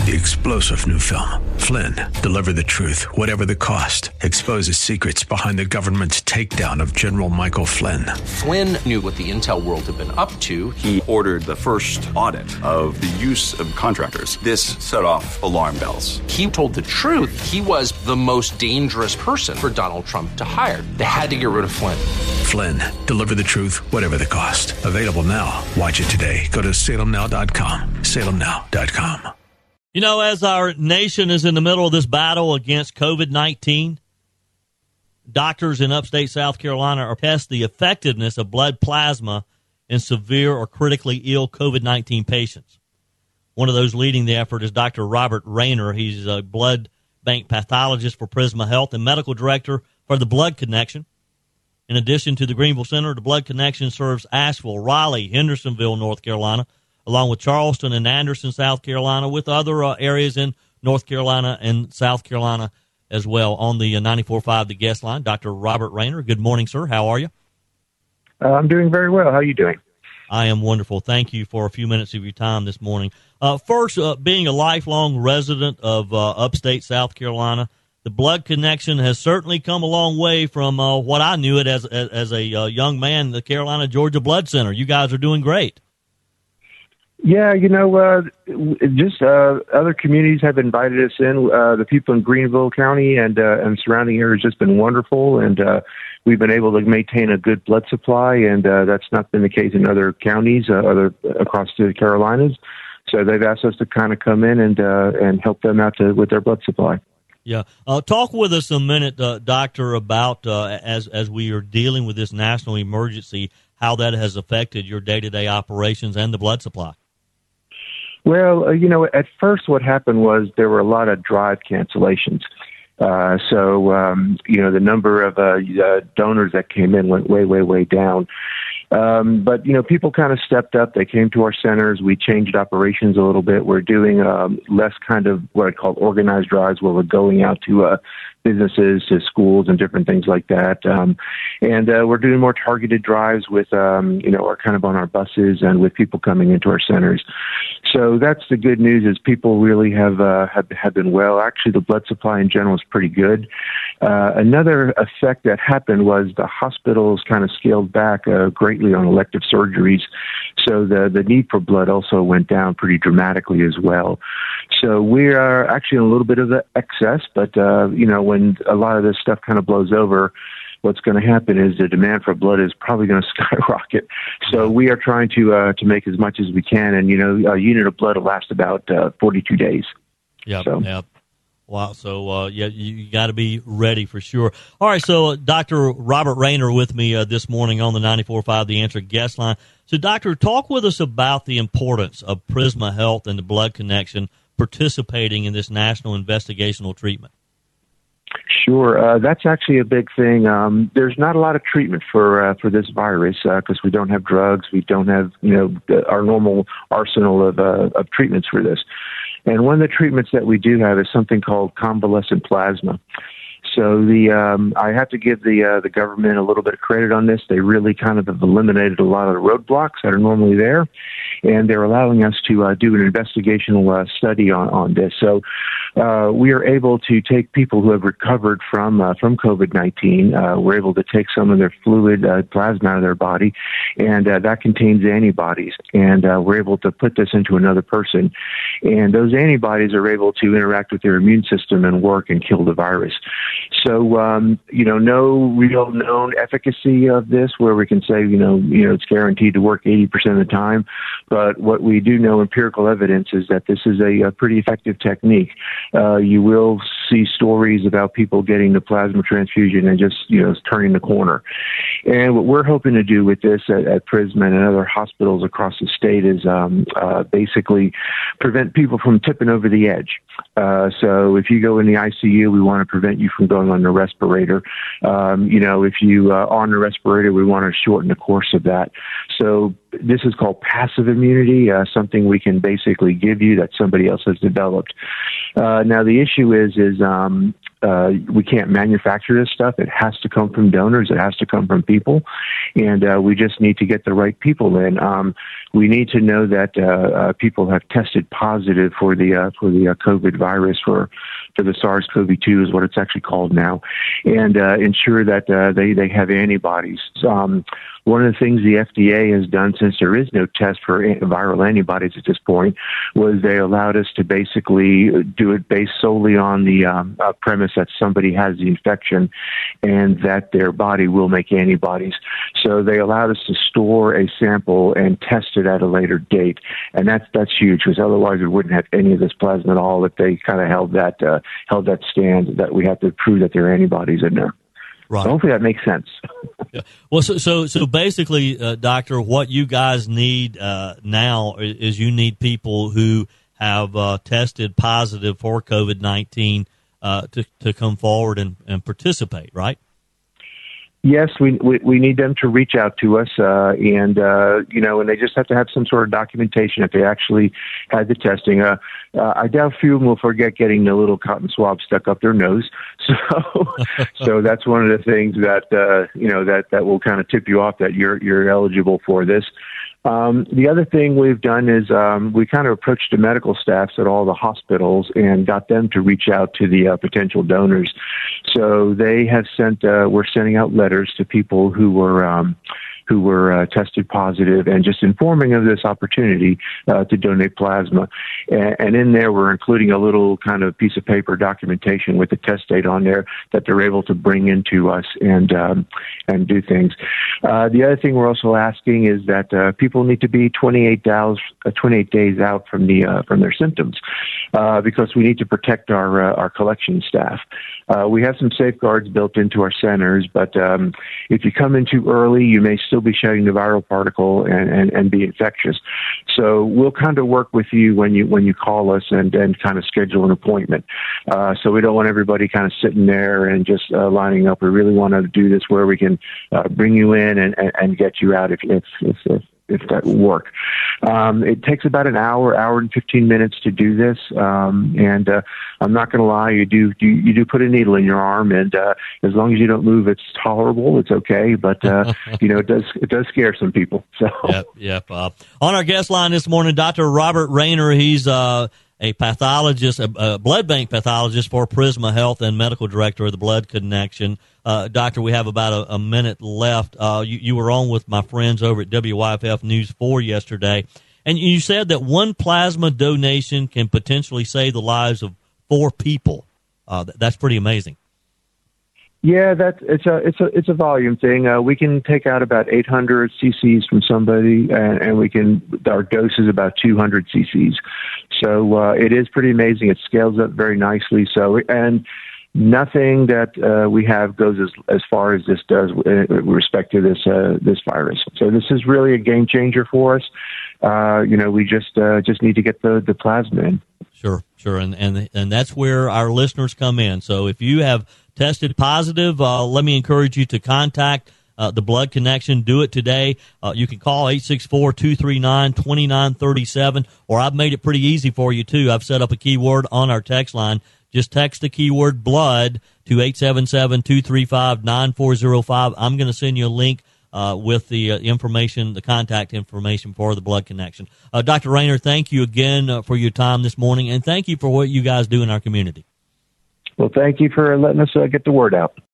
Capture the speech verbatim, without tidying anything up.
The explosive new film, Flynn, deliver the truth, whatever the cost. Exposes secrets behind the government's takedown of General Michael Flynn. Flynn knew what the intel world had been up to. He ordered the first audit of the use of contractors. This set off alarm bells. He told the truth. He was the most dangerous person for Donald Trump to hire. They had to get rid of Flynn. Flynn, deliver the truth, whatever the cost. Available now. Watch it today. Go to salem now dot com. salem now dot com. You know, as our nation is in the middle of this battle against covid nineteen, doctors in upstate South Carolina are testing the effectiveness of blood plasma in severe or critically ill covid nineteen patients. One of those leading the effort is Doctor Robert Rayner. He's a blood bank pathologist for Prisma Health and medical director for the Blood Connection. In addition to the Greenville Center, the Blood Connection serves Asheville, Raleigh, Hendersonville, North Carolina, along with Charleston and Anderson, South Carolina, with other uh, areas in North Carolina and South Carolina as well. On the uh, ninety-four point five, the guest line, Doctor Robert Rayner. Good morning, sir. How are you? Uh, I'm doing very well. How are you doing? I am wonderful. Thank you for a few minutes of your time this morning. Uh, first, uh, being a lifelong resident of uh, upstate South Carolina, the Blood Connection has certainly come a long way from uh, what I knew it as, as, as a uh, young man, the Carolina Georgia Blood Center. You guys are doing great. Yeah, you know, uh, just uh, other communities have invited us in. Uh, the people in Greenville County and uh, and surrounding areas has just been wonderful, and uh, we've been able to maintain a good blood supply, and uh, that's not been the case in other counties, uh, other across the Carolinas. So they've asked us to kind of come in and uh, and help them out to, with their blood supply. Yeah, uh, talk with us a minute, uh, Doctor, about uh, as as we are dealing with this national emergency, how that has affected your day-to-day operations and the blood supply. Well, uh, you know, at first what happened was there were a lot of drive cancellations. Uh, so, um, you know, the number of uh, uh, donors that came in went way, way, way down. Um, but, you know, people kind of stepped up. They came to our centers. We changed operations a little bit. We're doing um, less kind of what I call organized drives where we're going out to uh, businesses, to schools and different things like that. Um, and uh, we're doing more targeted drives with, um, you know, our kind of on our buses and with people coming into our centers. So that's the good news is people really have, uh, have, have been well. Actually, the blood supply in general is pretty good. Uh, another effect that happened was the hospitals kind of scaled back uh, greatly on elective surgeries. So the, the need for blood also went down pretty dramatically as well. So we are actually in a little bit of the excess, but, uh, you know, when a lot of this stuff kind of blows over, what's going to happen is the demand for blood is probably going to skyrocket. So we are trying to uh, to make as much as we can, and you know, a unit of blood will last about uh, forty-two days. Yep. So. Yep. Wow. So uh, yeah, you, you got to be ready for sure. All right. So uh, Doctor Robert Rayner with me uh, this morning on the ninety-four point five The Answer guest line. So, Doctor, talk with us about the importance of Prisma Health and the Blood Connection participating in this national investigational treatment. Sure, uh, that's actually a big thing. Um, there's not a lot of treatment for uh, for this virus because uh, we don't have drugs, we don't have you know our normal arsenal of uh, of treatments for this. And one of the treatments that we do have is something called convalescent plasma. So the um, I have to give the uh, the government a little bit of credit on this. They really kind of have eliminated a lot of the roadblocks that are normally there, and they're allowing us to uh, do an investigational uh, study on, on this. So uh, we are able to take people who have recovered from uh, from COVID nineteen. Uh, we're able to take some of their fluid uh, plasma out of their body, and uh, that contains antibodies. And uh, we're able to put this into another person, and those antibodies are able to interact with their immune system and work and kill the virus. So, um, you know, no real known efficacy of this where we can say, you know, you know, it's guaranteed to work eighty percent of the time. But what we do know, empirical evidence, is that this is a, a pretty effective technique. Uh, you will see stories about people getting the plasma transfusion and just, you know, turning the corner. And what we're hoping to do with this at, at Prisma and other hospitals across the state is um, uh, basically prevent people from tipping over the edge. Uh, so if you go in the I C U, we want to prevent you from going on the respirator. Um, you know, if you uh, are on the respirator, we want to shorten the course of that. So this is called passive immunity, uh, something we can basically give you that somebody else has developed. Uh, now the issue is, is um, uh, we can't manufacture this stuff. It has to come from donors. It has to come from people, and uh, we just need to get the right people in. Um, we need to know that uh, uh, people have tested positive for the uh, for the uh, COVID virus, for for the SARS-C o V two is what it's actually called now, and uh, ensure that uh, they they have antibodies. Um, One of the things the F D A has done, since there is no test for viral antibodies at this point, was they allowed us to basically do it based solely on the um, uh, premise that somebody has the infection and that their body will make antibodies. So they allowed us to store a sample and test it at a later date, and that's that's huge, because otherwise we wouldn't have any of this plasma at all if they kind of held that uh, held that stand that we have to prove that there are antibodies in there. Right. So hopefully that makes sense. Yeah. Well, so so so basically, uh, Doctor, what you guys need uh, now is you need people who have uh, tested positive for COVID nineteen uh, to to come forward and, and participate, right? Yes, we, we we need them to reach out to us, uh, and uh, you know, and they just have to have some sort of documentation that they actually had the testing. Uh, uh, I doubt few of them will forget getting the little cotton swab stuck up their nose. So, so that's one of the things that uh, you know that, that will kind of tip you off that you're you're eligible for this. Um, the other thing we've done is um, we kind of approached the medical staffs at all the hospitals and got them to reach out to the uh, potential donors. So they have sent, uh, we're sending out letters to people who were um, who were uh, tested positive and just informing of this opportunity uh, to donate plasma. And, and in there, we're including a little kind of piece of paper documentation with the test date on there that they're able to bring into us and um, and do things. Uh, the other thing we're also asking is that uh, people need to be twenty-eight days, uh, twenty-eight days out from the uh, from their symptoms uh, because we need to protect our uh, our collection staff. Uh, we have some safeguards built into our centers, but um, if you come in too early, you may still be shedding the viral particle and, and, and be infectious. So we'll kind of work with you when you when you call us and, and kind of schedule an appointment. Uh, so we don't want everybody kind of sitting there and just uh, lining up. We really want to do this where we can uh, bring you in and, and, and get you out if if if, if if that will work. Um, it takes about an hour, hour and fifteen minutes to do this. Um, and, uh, I'm not going to lie, you do, you, you do put a needle in your arm, and, uh, as long as you don't move, it's tolerable. It's okay. But, uh, you know, it does, it does scare some people. So. Yep. Yep. Uh, on our guest line this morning, Doctor Robert Rayner. He's, uh, a pathologist, a, a blood bank pathologist for Prisma Health and medical director of the Blood Connection. Uh, doctor, we have about a, a minute left. Uh, you, you were on with my friends over at W Y F F News four yesterday, and you said that one plasma donation can potentially save the lives of four people. Uh, that's pretty amazing. Yeah, that's it's a it's a it's a volume thing. Uh, we can take out about eight hundred cc's from somebody, and, and we can our dose is about two hundred cc's. So uh, it is pretty amazing. It scales up very nicely. So and nothing that uh, we have goes as as far as this does with respect to this uh, this virus. So this is really a game changer for us. Uh, you know, we just uh, just need to get the the plasma in. Sure, sure, and and and that's where our listeners come in. So if you have tested positive, uh, let me encourage you to contact uh, the Blood Connection. Do it today. Uh, you can call eight six four, two three nine, two nine three seven, or I've made it pretty easy for you, too. I've set up a keyword on our text line. Just text the keyword BLOOD to eight seven seven, two three five, nine four zero five. I'm going to send you a link uh, with the uh, information, the contact information for the Blood Connection. Uh, Doctor Rayner, thank you again uh, for your time this morning, and thank you for what you guys do in our community. Well, thank you for letting us uh, get the word out.